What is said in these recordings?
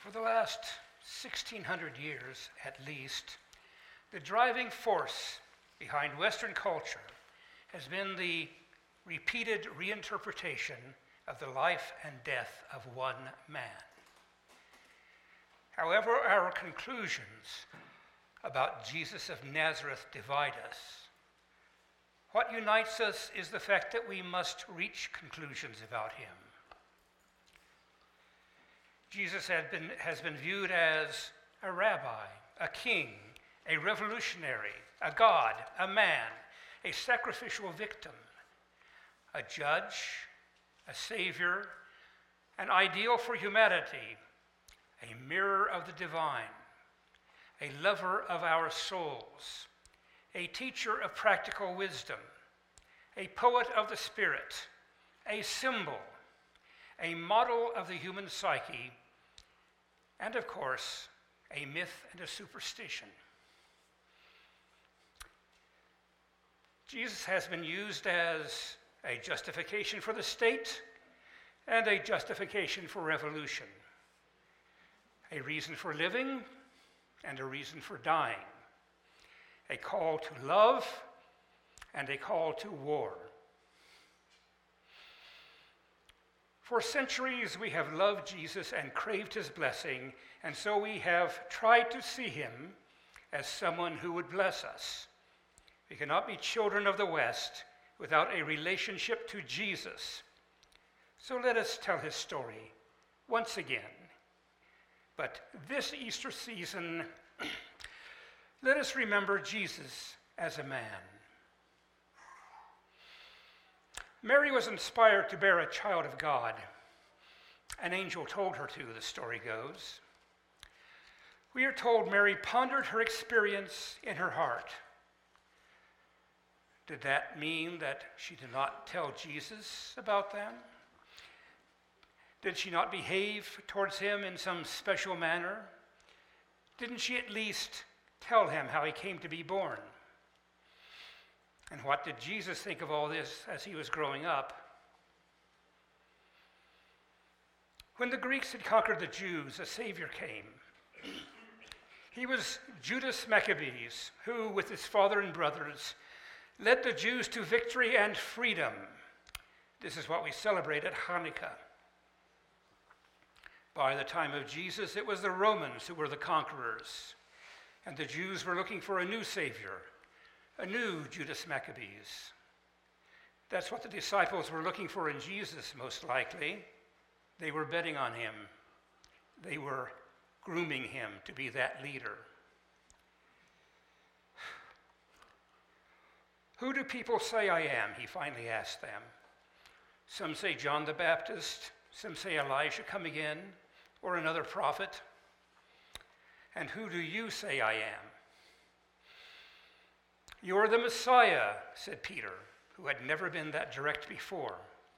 For the last 1,600 years, at least, the driving force behind Western culture has been the repeated reinterpretation of the life and death of one man. However, our conclusions about Jesus of Nazareth divide us. What unites us is the fact that we must reach conclusions about him. Jesus has been viewed as a rabbi, a king, a revolutionary, a god, a man, a sacrificial victim, a judge, a savior, an ideal for humanity, a mirror of the divine, a lover of our souls, a teacher of practical wisdom, a poet of the spirit, a symbol, a model of the human psyche, and of course, a myth and a superstition. Jesus has been used as a justification for the state and a justification for revolution, a reason for living and a reason for dying, a call to love and a call to war. For centuries, we have loved Jesus and craved his blessing, and so we have tried to see him as someone who would bless us. We cannot be children of the West without a relationship to Jesus. So let us tell his story once again. But this Easter season, let us remember Jesus as a man. Mary was inspired to bear a child of God. An angel told her to, the story goes. We are told Mary pondered her experience in her heart. Did that mean that she did not tell Jesus about them? Did she not behave towards him in some special manner? Didn't she at least tell him how he came to be born? And what did Jesus think of all this as he was growing up? When the Greeks had conquered the Jews, a Savior came. He was Judas Maccabeus, who, with his father and brothers, led the Jews to victory and freedom. This is what we celebrate at Hanukkah. By the time of Jesus, it was the Romans who were the conquerors, and the Jews were looking for a new Savior, a new Judas Maccabeus. That's what the disciples were looking for in Jesus, most likely. They were betting on him. They were grooming him to be that leader. Who do people say I am? He finally asked them. Some say John the Baptist, some say Elijah coming in, or another prophet. And who do you say I am? You're the Messiah, said Peter, who had never been that direct before.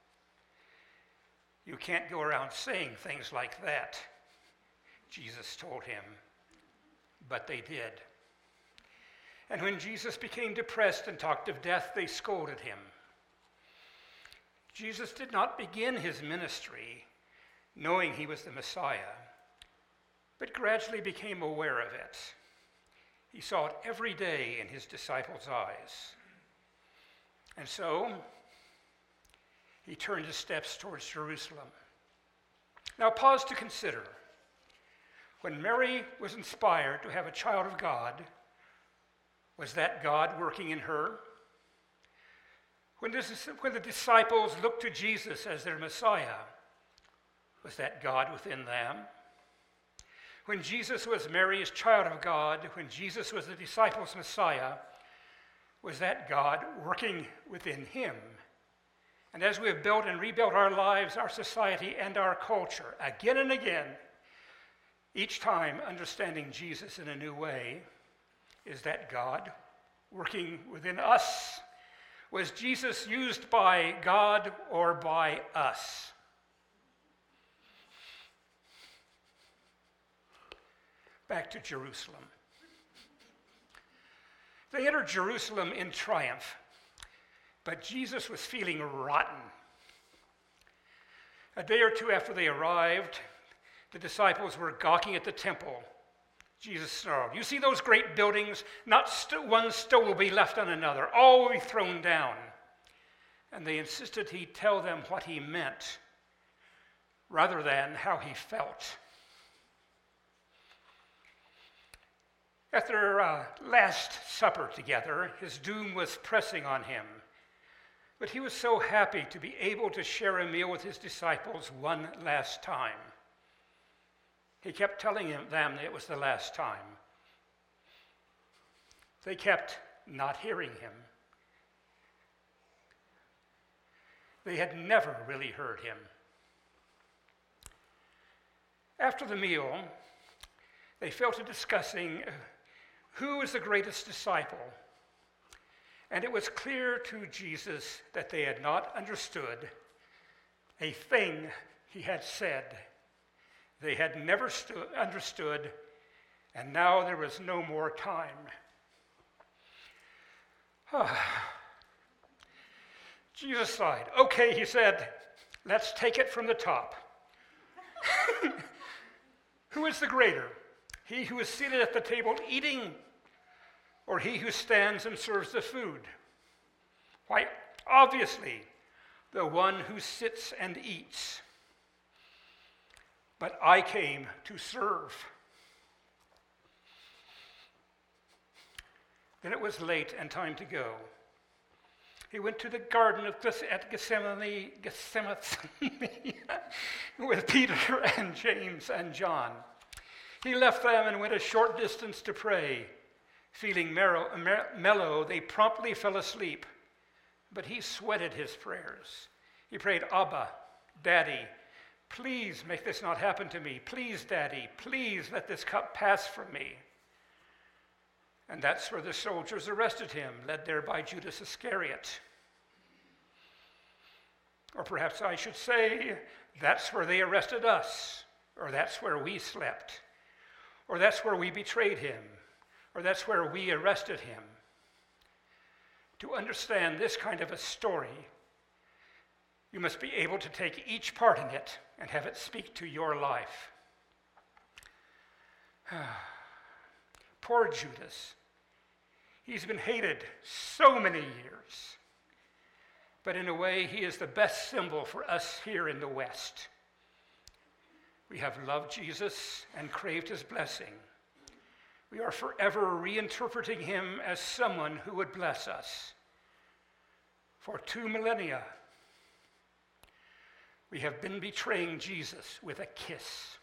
You can't go around saying things like that, Jesus told him. But they did. And when Jesus became depressed and talked of death, they scolded him. Jesus did not begin his ministry knowing he was the Messiah, but gradually became aware of it. He saw it every day in his disciples' eyes. And so, he turned his steps towards Jerusalem. Now pause to consider. When Mary was inspired to have a child of God, was that God working in her? When the disciples looked to Jesus as their Messiah, was that God within them? When Jesus was Mary's child of God, when Jesus was the disciples' Messiah, was that God working within him? And as we have built and rebuilt our lives, our society, and our culture, again and again, each time understanding Jesus in a new way, is that God working within us? Was Jesus used by God or by us? Back to Jerusalem. They entered Jerusalem in triumph, but Jesus was feeling rotten. A day or two after they arrived, The disciples were gawking at the temple. Jesus snarled, "You see those great buildings? Not one stone will be left on another. All will be thrown down." And they insisted he tell them what he meant rather than how he felt. At their Last Supper together, his doom was pressing on him. But he was so happy to be able to share a meal with his disciples one last time. He kept telling them it was the last time. They kept not hearing him. They had never really heard him. After the meal, they fell to discussing who was the greatest disciple. And it was clear to Jesus that they had not understood a thing he had said. They had never understood, and now there was no more time. Jesus sighed. "Okay," he said, "let's take it from the top." Who is the greater? He who is seated at the table eating, or he who stands and serves the food? Why, obviously, the one who sits and eats. But I came to serve. Then it was late and time to go. He went to the garden of Gethsemane with Peter and James and John. He left them and went a short distance to pray. Feeling mellow, they promptly fell asleep. But he sweated his prayers. He prayed, "Abba, Daddy, please make this not happen to me. Please, Daddy, please let this cup pass from me." And that's where the soldiers arrested him, led there by Judas Iscariot. Or perhaps I should say, that's where they arrested us, or that's where we slept, or that's where we betrayed him, or that's where we arrested him. To understand this kind of a story, you must be able to take each part in it and have it speak to your life. Poor Judas. He's been hated so many years. But in a way, he is the best symbol for us here in the West. We have loved Jesus and craved his blessing. We are forever reinterpreting him as someone who would bless us. For 2 millennia, we have been betraying Jesus with a kiss.